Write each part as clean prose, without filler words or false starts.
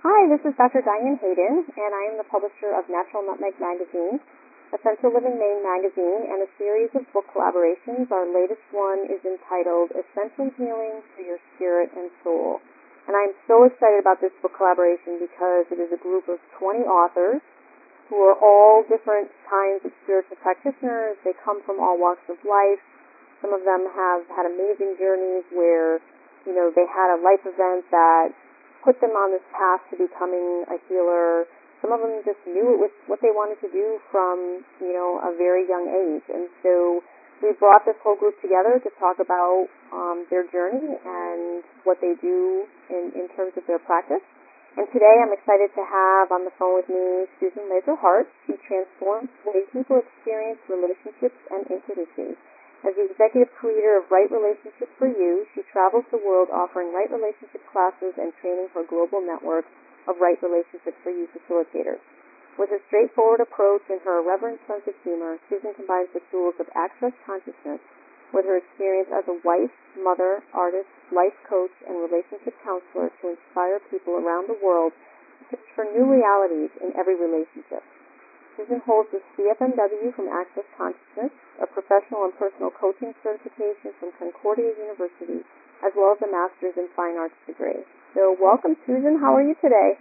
Hi, this is Dr. Diane Hayden, and I am the publisher of Natural Nutmeg Magazine, Essential Living Maine magazine, and a series of book collaborations. Our latest one is entitled Essential Healing for Your Spirit and Soul. And I'm so excited about this book collaboration because it is a group of 20 authors who are all different kinds of spiritual practitioners. They come from all walks of life. Some of them have had amazing journeys where, they had a life event that put them on this path to becoming a healer. Some of them just knew it was what they wanted to do from, a very young age. And so we brought this whole group together to talk about their journey and what they do in terms of their practice. And today I'm excited to have on the phone with me Susan Laser-Hart. She transforms the way people experience relationships and intimacy. As the executive creator of Right Relationship for You, she travels the world offering right relationship classes and training for a global network of Right Relationship for You facilitators. With a straightforward approach and her irreverent sense of humor, Susan combines the tools of Access Consciousness with her experience as a wife, mother, artist, life coach, and relationship counselor to inspire people around the world to search for new realities in every relationship. Susan holds the CFMW from Access Consciousness, a professional and personal coaching certification from Concordia University, as well as a master's in fine arts degree. So welcome, Susan. How are you today?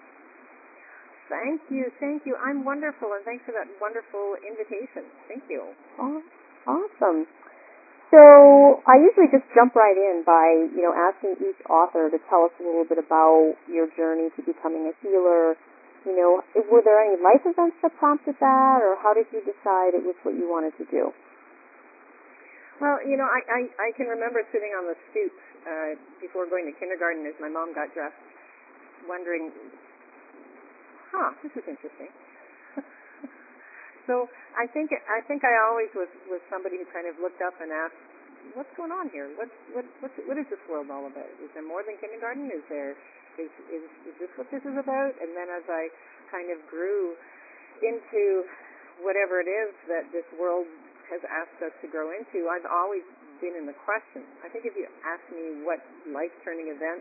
Thank you. I'm wonderful, and thanks for that wonderful invitation. Thank you. Oh, awesome. So I usually just jump right in by, asking each author to tell us a little bit about your journey to becoming a healer. Were there any life events that prompted that, or how did you decide it was what you wanted to do? Well, I can remember sitting on the stoop before going to kindergarten as my mom got dressed, wondering, this is interesting. So I think I always was somebody who kind of looked up and asked, what's going on here? What is this world all about? Is there more than kindergarten? Is this what this is about? And then as I kind of grew into whatever it is that this world has asked us to grow into, I've always been in the question. I think if you ask me what life-turning events,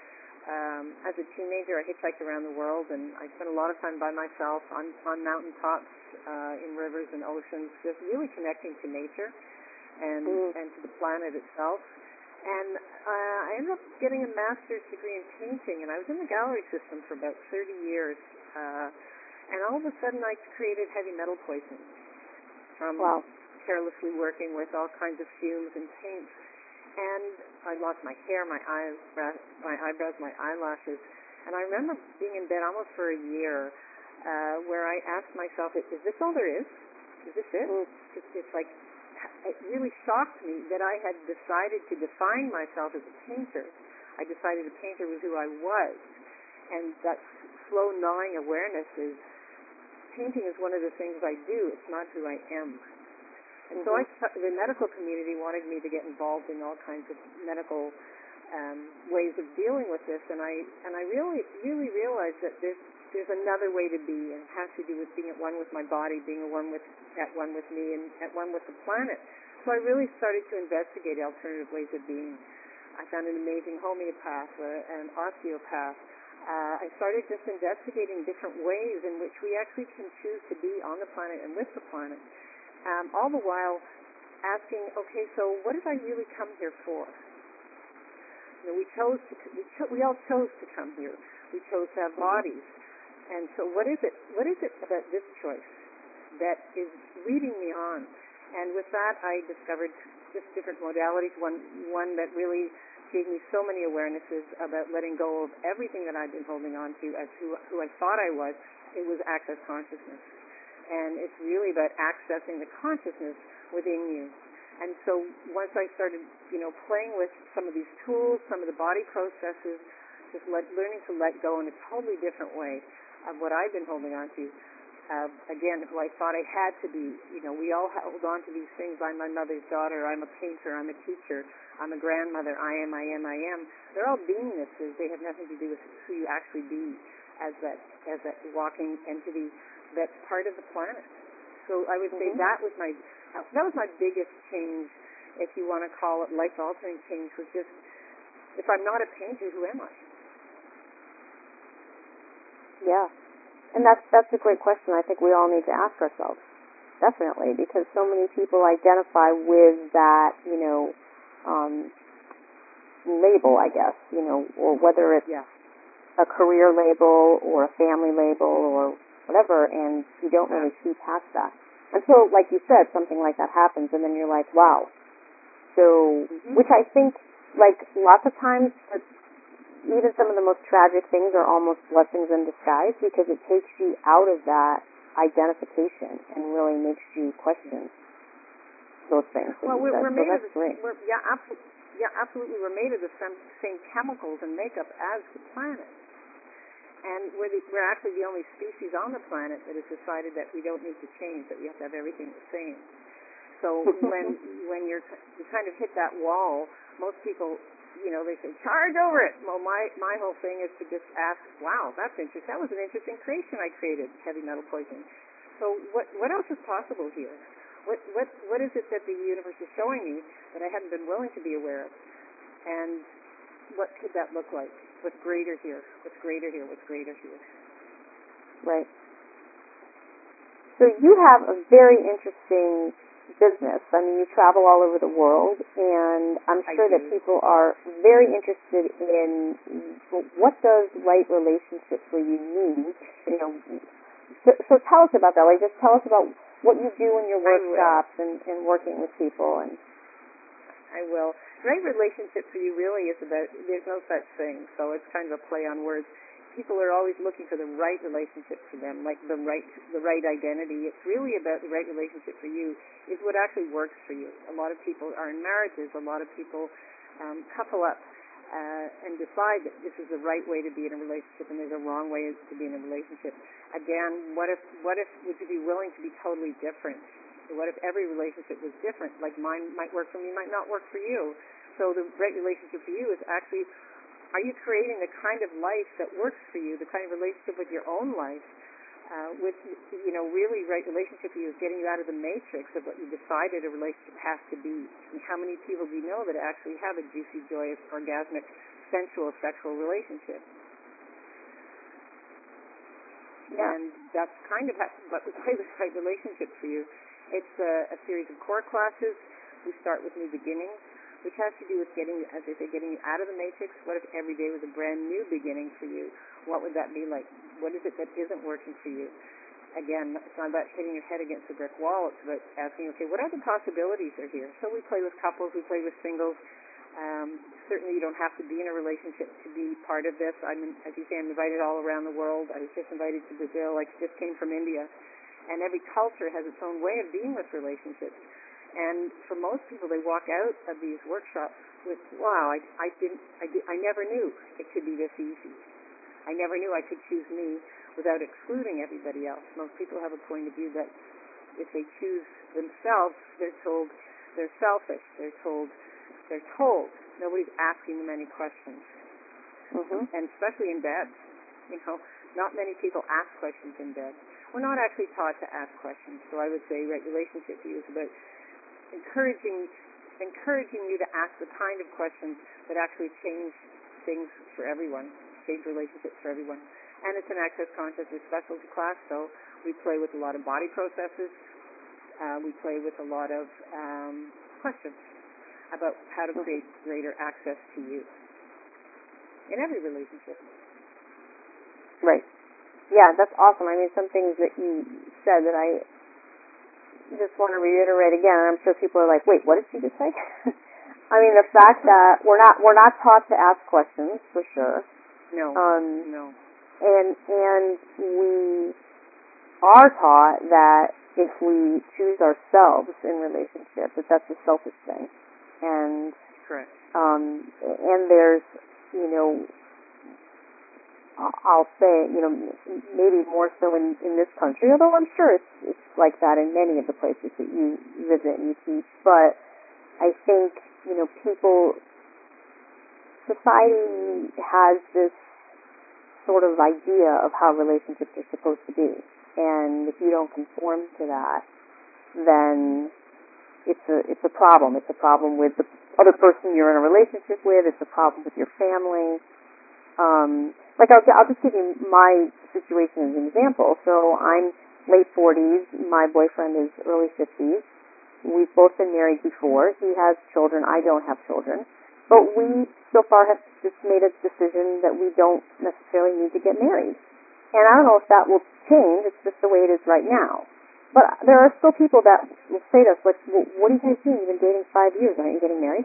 as a teenager I hitchhiked around the world, and I spent a lot of time by myself on mountaintops, in rivers and oceans, just really connecting to nature and to the planet itself. And I ended up getting a master's degree in painting, and I was in the gallery system for about 30 years. And all of a sudden I created heavy metal poisoning from carelessly working with all kinds of fumes and paints. And I lost my hair, my eyebrows, my eyelashes. And I remember being in bed almost for a year where I asked myself, is this all there is? Is this it? It's like, it really shocked me that I had decided to define myself as a painter. I decided a painter was who I was. And that slow gnawing awareness is, painting is one of the things I do. It's not who I am. And so the medical community wanted me to get involved in all kinds of medical ways of dealing with this. And I really realized that there's another way to be, and it has to do with being at one with my body, being at one with me, and at one with the planet. So I really started to investigate alternative ways of being. I found an amazing homeopath, an osteopath. I started just investigating different ways in which we actually can choose to be on the planet and with the planet. All the while asking, okay, so what did I really come here for? We all chose to come here. We chose to have bodies. And so what is it about this choice that is leading me on? And with that, I discovered just different modalities. One that really gave me so many awarenesses about letting go of everything that I'd been holding on to as who I thought I was. It was Access Consciousness. And it's really about accessing the consciousness within you. And so once I started, playing with some of these tools, some of the body processes, just learning to let go in a totally different way of what I've been holding on to. Again, who I thought I had to be. We all hold on to these things. I'm my mother's daughter. I'm a painter. I'm a teacher. I'm a grandmother. I am. They're all beingnesses. They have nothing to do with who you actually be as that walking entity that's part of the planet. So I would say that was my biggest change, if you want to call it life-altering change, was just, if I'm not a painter, who am I? Yeah. And that's a great question I think we all need to ask ourselves. Definitely, because so many people identify with that, label, I guess, or whether it's a career label or a family label or whatever, and you don't really see past that. Until, like you said, something like that happens, and then you're like, wow. So, which I think, like, lots of times, even some of the most tragic things are almost blessings in disguise, because it takes you out of that identification and really makes you question those things. Well, we're made of great. Absolutely. We're made of the same chemicals and makeup as the planet. And we're actually the only species on the planet that has decided that we don't need to change, that we have to have everything the same. So when you kind of hit that wall, most people, they say, charge over it. Well, my whole thing is to just ask, wow, that's interesting. That was an interesting creation I created, heavy metal poisoning. So what else is possible here? What is it that the universe is showing me that I hadn't been willing to be aware of? And what could that look like? What's greater here? What's greater here? What's greater here? Right. So you have a very interesting business. I mean, you travel all over the world, and I'm sure that people are very interested in what does right relationship for you mean. So tell us about that. Like, just tell us about what you do in your workshops and working with people. And I will. Right relationship for you really is about, there's no such thing, so it's kind of a play on words. People are always looking for the right relationship for them, like the right identity. It's really about the right relationship for you is what actually works for you. A lot of people are in marriages. A lot of people couple up and decide that this is the right way to be in a relationship and there's a wrong way to be in a relationship. Again, what if would you be willing to be totally different? What if every relationship was different? Like mine might work for me, might not work for you. So the right relationship for you is actually, are you creating the kind of life that works for you, the kind of relationship with your own life? Really right relationship for you is getting you out of the matrix of what you decided a relationship has to be. And how many people do you know that actually have a juicy, joyous, orgasmic, sensual, sexual relationship? Yeah. And that's kind of what we play the right relationship for you. It's a series of core classes. We start with New Beginnings, which has to do with getting, as I say, getting you out of the matrix. What if every day was a brand new beginning for you? What would that be like? What is it that isn't working for you? Again, it's not about hitting your head against a brick wall. It's about asking, okay, what other possibilities are here? So we play with couples, we play with singles. Certainly you don't have to be in a relationship to be part of this. As you say, I'm invited all around the world. I was just invited to Brazil. I just came from India. And every culture has its own way of being with relationships. And for most people, they walk out of these workshops with, wow, I never knew it could be this easy. I never knew I could choose me without excluding everybody else. Most people have a point of view that if they choose themselves, they're told they're selfish. They're told. Nobody's asking them any questions. Mm-hmm. And especially in bed. Not many people ask questions in bed. We're not actually taught to ask questions. So I would say right relationship to you is about encouraging you to ask the kind of questions that actually change things for everyone, change relationships for everyone. And it's an Access Consciousness specialty class, so we play with a lot of body processes. We play with a lot of questions about how to create greater access to you in every relationship. Right. Yeah, that's awesome. I mean, some things that you said that I just want to reiterate again, and I'm sure people are like, wait, what did she just say? I mean, the fact that we're not taught to ask questions, for sure. No. And we are taught that if we choose ourselves in relationship, that's a selfish thing. And correct. And there's, I'll say, maybe more so in this country, although I'm sure it's like that in many of the places that you visit and you teach. But I think, society has this sort of idea of how relationships are supposed to be. And if you don't conform to that, then it's a problem. It's a problem with the other person you're in a relationship with. It's a problem with your family. I'll just give you my situation as an example. So I'm late 40s. My boyfriend is early 50s. We've both been married before. He has children. I don't have children. But we so far have just made a decision that we don't necessarily need to get married. And I don't know if that will change. It's just the way it is right now. But there are still people that will say to us, like, well, what are you guys doing? You've been dating 5 years. Aren't you getting married?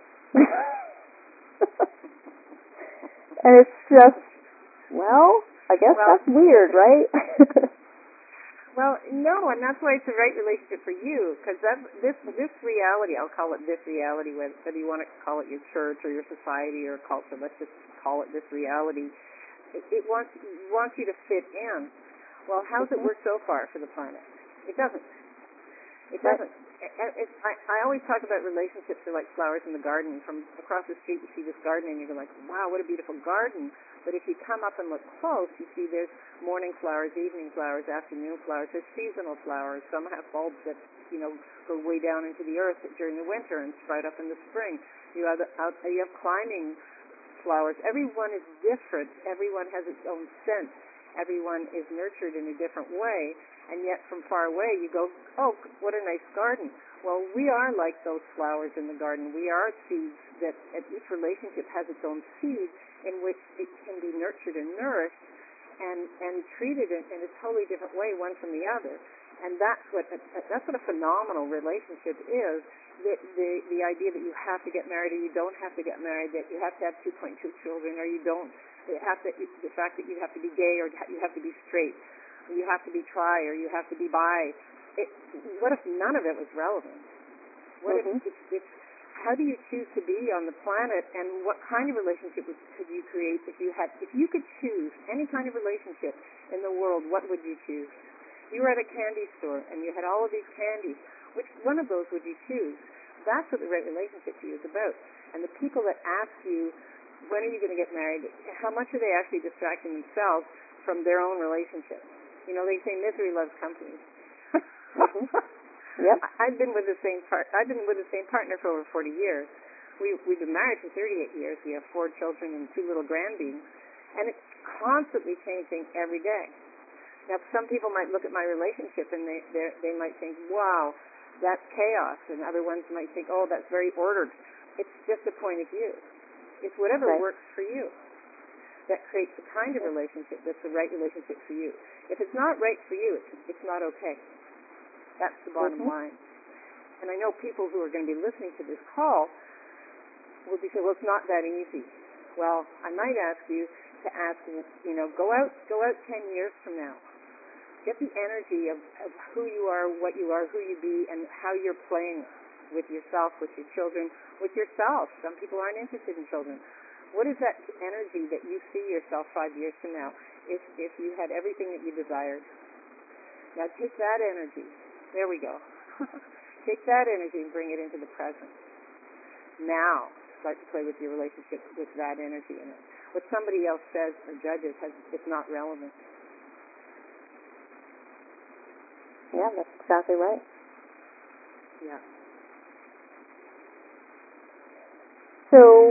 And it's just, well, I guess that's weird, right? Well, no, and that's why it's the right relationship for you, because this reality, I'll call it this reality, whether you want to call it your church or your society or culture, let's just call it this reality. It wants you to fit in. Well, how's it work so far for the planet? It doesn't. It doesn't. I always talk about relationships are like flowers in the garden. From across the street, you see this garden, and you're like, wow, what a beautiful garden. But if you come up and look close, you see there's morning flowers, evening flowers, afternoon flowers. There's seasonal flowers. Some have bulbs that, go way down into the earth during the winter and sprout up in the spring. You have climbing flowers. Everyone is different. Everyone has its own scent. Everyone is nurtured in a different way. And yet from far away you go, oh, what a nice garden. Well, we are like those flowers in the garden. We are seeds that each relationship has its own seed in which it can be nurtured and nourished and treated in a totally different way, one from the other. And that's what a phenomenal relationship is. The idea that you have to get married or you don't have to get married, that you have to have 2.2 children or you don't, the fact that you have to be gay or you have to be straight, you have to be tri or you have to be bi. What if none of it was relevant? What if it's how do you choose to be on the planet, and what kind of relationship could you create if you could choose any kind of relationship in the world? What would you choose? You were at a candy store and you had all of these candies. Which one of those would you choose? That's what the right relationship to you is about. And the people that ask you, when are you going to get married, how much are they actually distracting themselves from their own relationship? They say misery loves company. Yep. I've been with the same partner for over 40 years. We've been married for 38 years. We have 4 children and 2 little grandbabies, and it's constantly changing every day. Now, some people might look at my relationship and they might think, wow, that's chaos, and other ones might think, oh, that's very ordered. It's just a point of view. It's whatever works for you that creates the kind of relationship that's the right relationship for you. If it's not right for you, it's not okay. That's the bottom line. And I know people who are going to be listening to this call will be saying, well, it's not that easy. Well, I might ask you to go out 10 years from now. Get the energy of who you are, what you are, who you be, and how you're playing with yourself, with your children, with yourself. Some people aren't interested in children. What is that energy that you see yourself 5 years from now if you had everything that you desired? Now take that energy. There we go. Take that energy and bring it into the present. Now start to play with your relationship with that energy in it. What somebody else says or judges is not relevant. Yeah, that's exactly right. Yeah. So,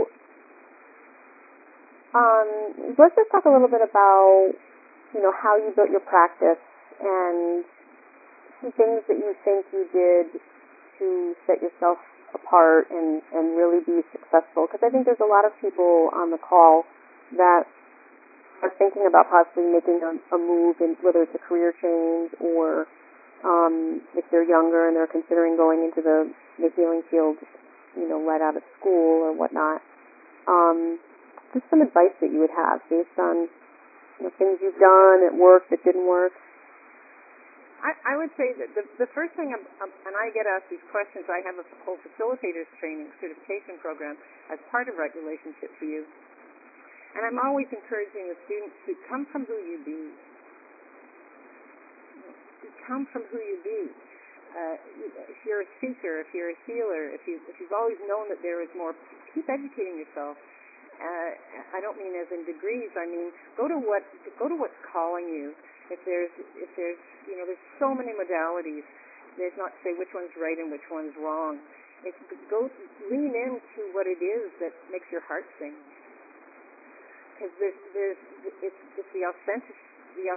let's just talk a little bit about, how you built your practice and some things that you think you did to set yourself apart and really be successful. Because I think there's a lot of people on the call that are thinking about possibly making a move, in whether it's a career change or if they're younger and they're considering going into the healing field, right out of school or whatnot. Just some advice that you would have based on things you've done, that worked, that didn't work. I would say that the first thing, and I get asked these questions, I have a whole facilitators training certification program as part of Right Relationship for You. And I'm always encouraging the students to come from who you be. Come from who you be. If you're a seeker, if you're a healer, if you've always known that there is more, keep educating yourself. I don't mean as in degrees. I mean go to what's calling you. If there's there's so many modalities. There's not to say which one's right and which one's wrong. It's lean into what it is that makes your heart sing. Because it's the the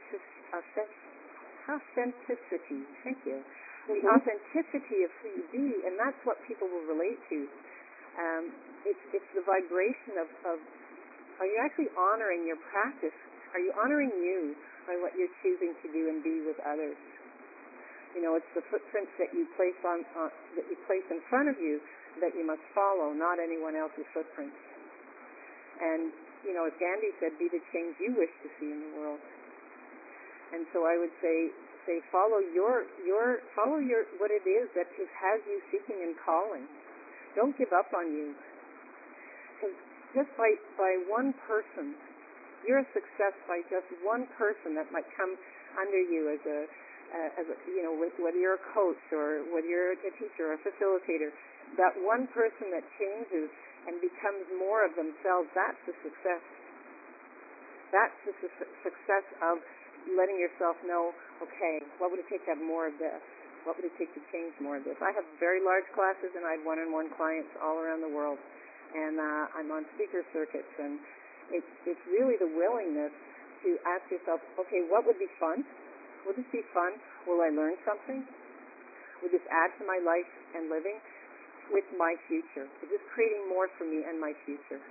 authenticity. Thank you. The Mm-hmm. authenticity of who you be, and that's what people will relate to. It's the vibration of are you actually honoring your practice? Are you honoring you by what you're choosing to do and be with others? You know, it's the footprints that you place that you place in front of you that you must follow, not anyone else's footprints. And you know, as Gandhi said, be the change you wish to see in the world. And so I would say follow your what it is that has you seeking and calling. Don't give up on you. Because just by one person, you're a success by just one person that might come under you as a you know, whether you're a coach or whether you're a teacher or a facilitator. That one person that changes and becomes more of themselves, that's the success. That's the success of letting yourself know, okay, what would it take to have more of this? What would it take to change more of this? I have very large classes, and I have one-on-one clients all around the world. And I'm on speaker circuits, and it's really the willingness to ask yourself, okay, what would be fun? Would this be fun? Will I learn something? Would this add to my life and living? With my future? Is this creating more for me and my future?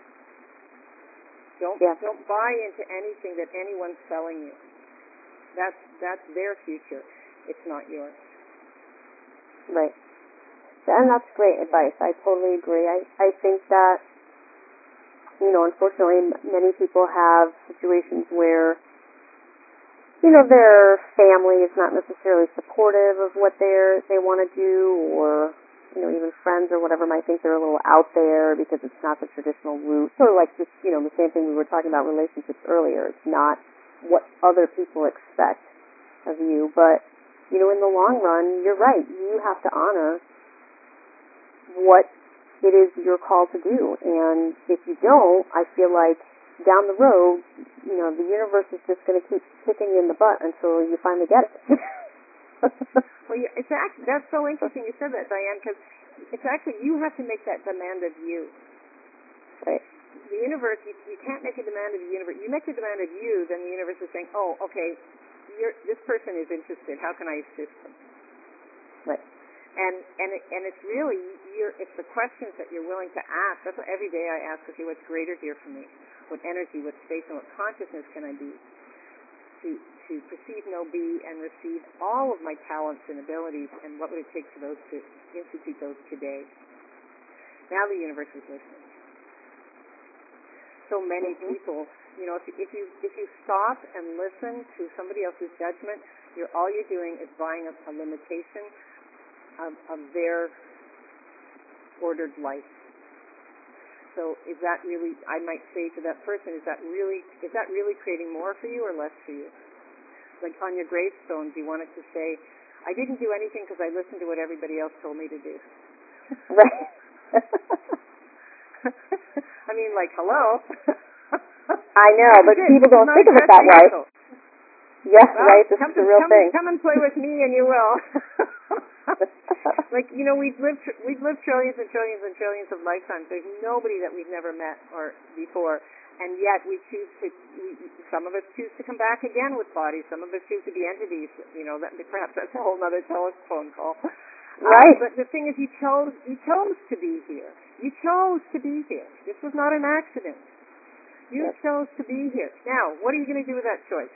Don't buy into anything that anyone's selling you. That's their future. It's not yours. Right. And that's great advice. I totally agree. I think that, you know, unfortunately, many people have situations where, you know, their family is not necessarily supportive of what they want to do, or, you know, even friends or whatever might think they're a little out there because it's not the traditional route. Sort of like just, you know, the same thing we were talking about relationships earlier. It's not what other people expect of you. But, you know, in the long run, you're right. You have to honor what it is you're called to do. And if you don't, I feel like down the road, you know, the universe is just going to keep kicking you in the butt until you finally get it. Well, it's actually, that's so interesting you said that, Diane, because it's actually, you have to make that demand of you. Right. The universe, you can't make a demand of the universe. You make a demand of you, then the universe is saying, oh, okay, this person is interested. How can I assist them? Right. And it's really, it's the questions that you're willing to ask. That's what every day I ask, okay, what's greater here for me? What energy, what space, and what consciousness can I be to perceive, know, be, and receive all of my talents and abilities, and what would it take for those to institute those today? Now the universe is listening. So many people, you know, if you stop and listen to somebody else's judgment, all you're doing is buying a limitation of their ordered life. So is that really, I might say to that person, is that really creating more for you or less for you? Like on your gravestone, do you want it to say, I didn't do anything because I listened to what everybody else told me to do? Right. I mean, like, hello? I know, but people don't think of it that way. Yes, well, right, this is the real thing. Come and play with me and you will. Like, you know, we've lived trillions and trillions and trillions of lifetimes. There's nobody that we've never met or before, and yet some of us choose to come back again with bodies. Some of us choose to be entities. You know, perhaps that's a whole other telephone call. Right. But the thing is, you chose to be here. You chose to be here. This was not an accident. You chose to be here. Now, what are you going to do with that choice?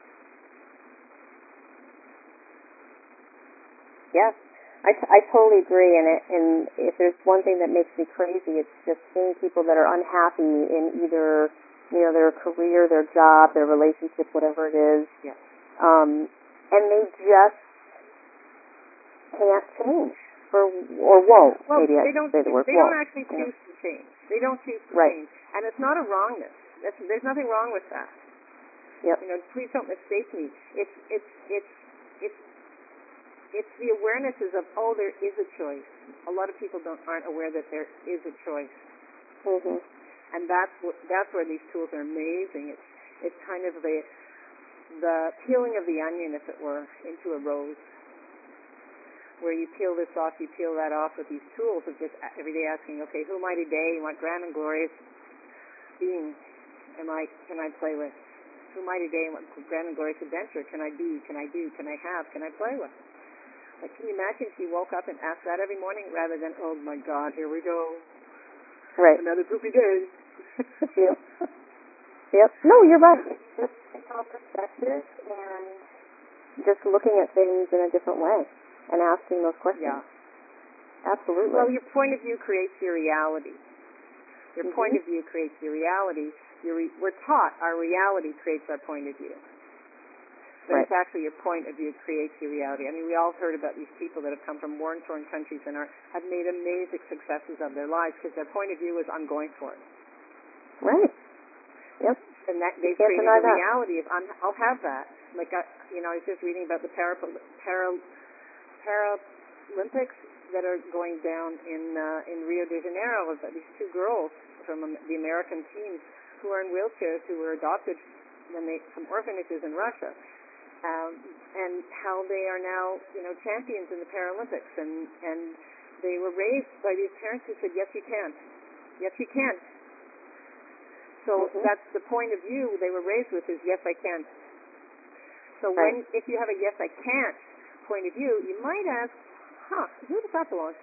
Yes, I totally agree. And if there's one thing that makes me crazy, it's just seeing people that are unhappy in either, you know, their career, their job, their relationship, whatever it is. Yes. And they just can't change, or won't. Well, maybe I should say the word won't. They don't actually choose to change. They don't choose to change. And it's not a wrongness. There's nothing wrong with that. Yep. You know, please don't mistake me. It's the awarenesses of, oh, there is a choice. A lot of people aren't aware that there is a choice. Mm-hmm. And that's where these tools are amazing. It's kind of the peeling of the onion, if it were, into a rose, where you peel this off, you peel that off with these tools of just every day asking, okay, who am I today? What grand and glorious being can I play with? through my today and what grand and glorious adventure can I be, can I do, can I have, can I play with? Like, can you imagine if you woke up and asked that every morning rather than, oh my God, here we go. Right. Another poopy day. Yep. Yep. No, you're right. It's just all perspective and just looking at things in a different way and asking those questions. Yeah. Absolutely. Well, your point of view creates your reality. Your point of view creates your reality. We're taught our reality creates our point of view. But it's actually your point of view creates your reality. I mean, we all heard about these people that have come from war-torn countries and have made amazing successes of their lives because their point of view was, I'm going for it. Right. Yep. And that they've created a reality of, I'll have that. Like, I was just reading about the Paralympics that are going down in Rio de Janeiro, about these two girls from the American teams who are in wheelchairs who were adopted from orphanages in Russia. And how they are now, champions in the Paralympics, and they were raised by these parents who said, yes, you can. Yes, you can. So that's the point of view they were raised with is, yes, I can. So if you have a yes, I can't point of view, you might ask, who does that belong to?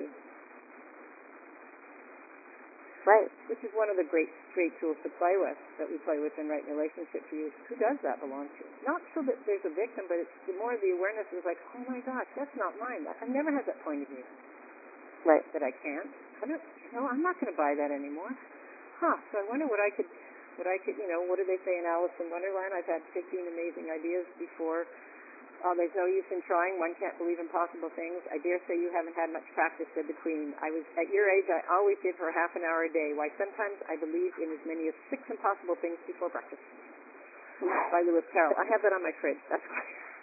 Right. Which is one of the great tools to play with, that we play with in Right Relationship for You. Who does that belong to? Not so that there's a victim, but it's the more the awareness is like, oh my gosh, that's not mine. I've never had that point of view. Right. That I can't. I'm not going to buy that anymore. So I wonder what I could, what do they say in Alice in Wonderland? I've had 15 amazing ideas before. There's no use in trying. One can't believe impossible things. I dare say you haven't had much practice, said the Queen. At your age, I always give her half an hour a day. Why, sometimes I believe in as many as 6 impossible things before breakfast. By Lewis Carroll. I have that on my fridge. That's why.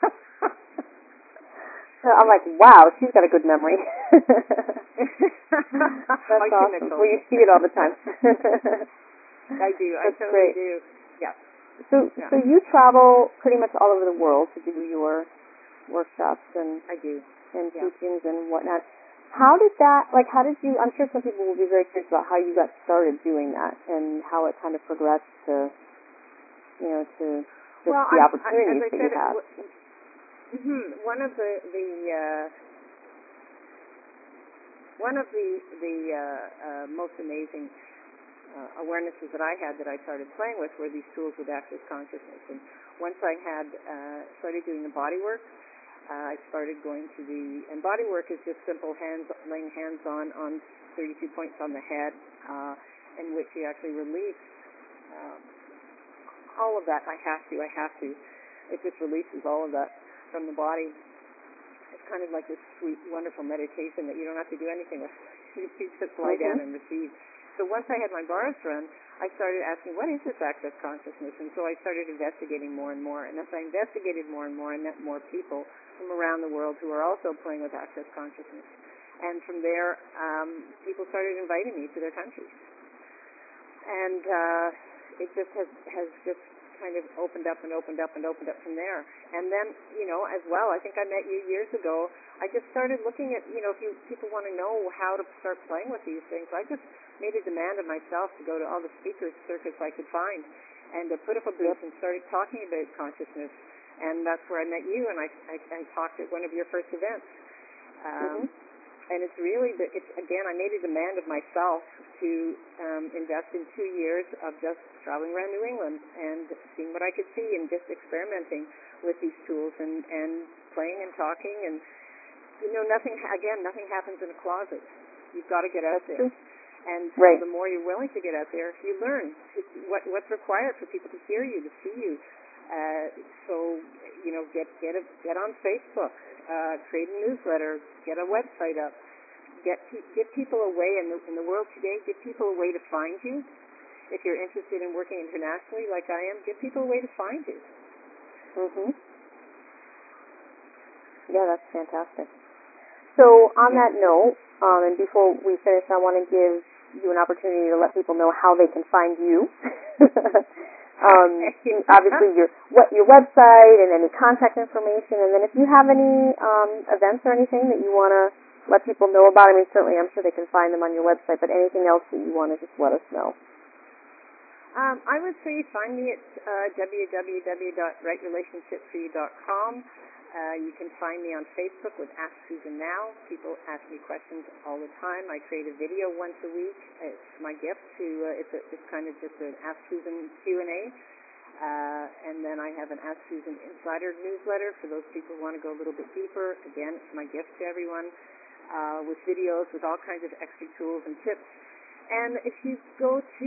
I'm like, wow, she's got a good memory. That's awesome. Well, you see it all the time. I do. I totally do. Yeah. So you travel pretty much all over the world to do your workshops and I do. And teachings and whatnot. How did you, I'm sure some people will be very curious about how you got started doing that and how it kind of progressed to, to the opportunities that you have. One of the most amazing awarenesses that I had that I started playing with were these tools with Access Consciousness. And once I had started doing the body work, I started going to and body work is just simple laying hands on 32 points on the head, in which you actually release all of that. I have to. It just releases all of that from the body. It's kind of like this sweet, wonderful meditation that you don't have to do anything with. You just lie down and receive. So once I had my bars run, I started asking, what is this Access Consciousness? And so I started investigating more and more. And as I investigated more and more, I met more people from around the world who are also playing with Access Consciousness. And from there, people started inviting me to their countries. And it just has just kind of opened up and opened up and opened up from there. And then, as well, I think I met you years ago. I just started looking at, if people want to know how to start playing with these things, I just made a demand of myself to go to all the speakers circuits I could find and to put up a booth and started talking about consciousness. And that's where I met you, and I talked at one of your first events. And it's really, again, I made a demand of myself to invest in 2 years of just traveling around New England and seeing what I could see and just experimenting with these tools and playing and talking. And, nothing happens in a closet. You've got to get out there. And the more you're willing to get out there, you learn what's required for people to hear you, to see you. So, get on Facebook, create a newsletter, get a website up, get people a way in the world today. Give people a way to find you. If you're interested in working internationally, like I am, give people a way to find you. Yeah, that's fantastic. So on that note, and before we finish, I want to give you an opportunity to let people know how they can find you. Obviously your website and any contact information, and then if you have any events or anything that you want to let people know about, I mean, certainly I'm sure they can find them on your website, but anything else that you want to just let us know. I would say find me at www.rightrelationshipforyou.com. You can find me on Facebook with Ask Susan Now. People ask me questions all the time. I create a video once a week. It's my gift to. It's kind of just an Ask Susan Q&A. And then I have an Ask Susan Insider newsletter for those people who want to go a little bit deeper. Again, it's my gift to everyone, with videos with all kinds of extra tools and tips. And if you go to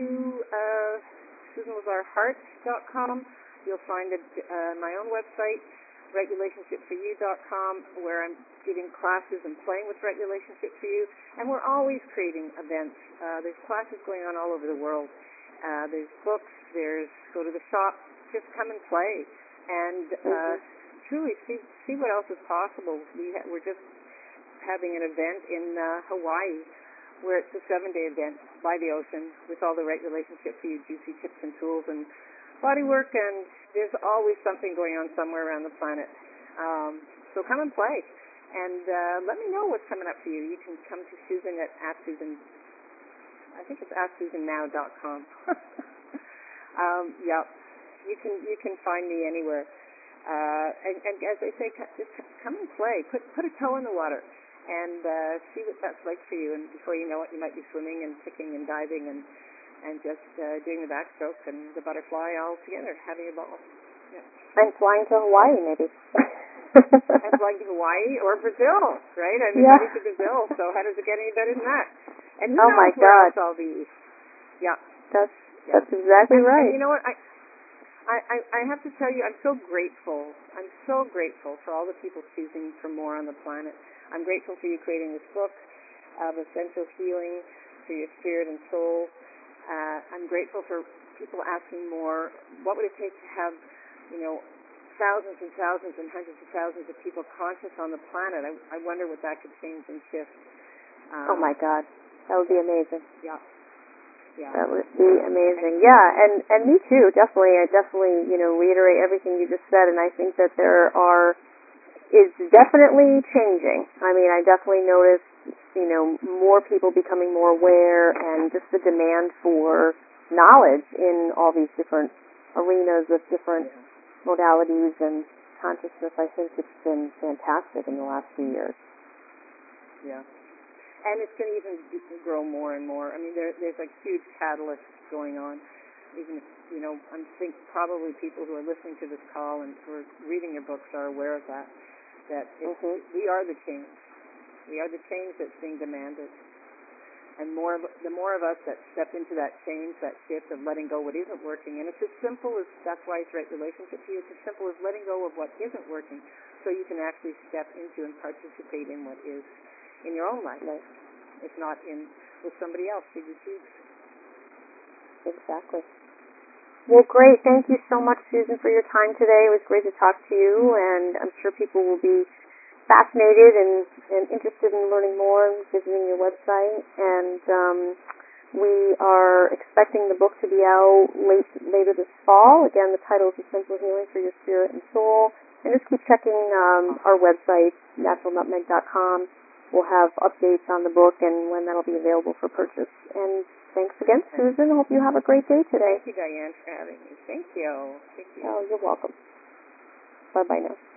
SusanLazarHeart.com, you'll find my own website, RightRelationshipForYou.com, where I'm giving classes and playing with Right Relationship for You. And we're always creating events. There's classes going on all over the world. There's books. There's go to the shop. Just come and play. And truly see what else is possible. We're just having an event in Hawaii, where it's a 7-day event by the ocean with all the Right Relationship for You juicy tips and tools and body work, and there's always something going on somewhere around the planet. So come and play, and let me know what's coming up for you. You can come to Susan at AskSusan. I think it's AskSusanNow.com. Yeah, you can find me anywhere. And as I say, just come and play. Put a toe in the water. And see what that's like for you. And before you know it, you might be swimming and kicking and diving and just doing the backstroke and the butterfly all together, having a ball. Yeah. And flying to Hawaii, maybe. And flying to Hawaii or Brazil, right? I've been to Brazil, so how does it get any better than that? And who knows where else I'll be? Yeah. That's exactly right. And you know what? I have to tell you, I'm so grateful. I'm so grateful for all the people choosing for more on the planet. I'm grateful for you creating this book of essential healing for your spirit and soul. I'm grateful for people asking more. What would it take to have, thousands and thousands and hundreds of thousands of people conscious on the planet? I wonder what that could change and shift. Oh my God, that would be amazing. Yeah. Yeah. That would be amazing. Yeah, and me too. Definitely. I definitely, reiterate everything you just said, and I think that is definitely changing. I mean, I definitely noticed, more people becoming more aware, and just the demand for knowledge in all these different arenas of different modalities and consciousness. I think it's been fantastic in the last few years. Yeah. And it's going to even grow more and more. I mean, there's like huge catalysts going on. Even, I think probably people who are listening to this call and who are reading your books are aware of that. We are the change. We are the change that's being demanded. And the more of us that step into that change, that shift of letting go what isn't working, and it's as simple as, that's why it's Right Relationship for You, it's as simple as letting go of what isn't working so you can actually step into and participate in what is in your own life, if not with somebody else who you choose. Exactly. Well, great. Thank you so much, Susan, for your time today. It was great to talk to you, and I'm sure people will be fascinated and interested in learning more and visiting your website. And we are expecting the book to be out later this fall. Again, the title is Essential Healing for Your Spirit and Soul. And just keep checking our website, naturalnutmeg.com. We'll have updates on the book and when that'll be available for purchase. And thanks again, Susan. I hope you have a great day today. Thank you, Diane, for having me. Thank you. Thank you. Oh, you're welcome. Bye-bye now.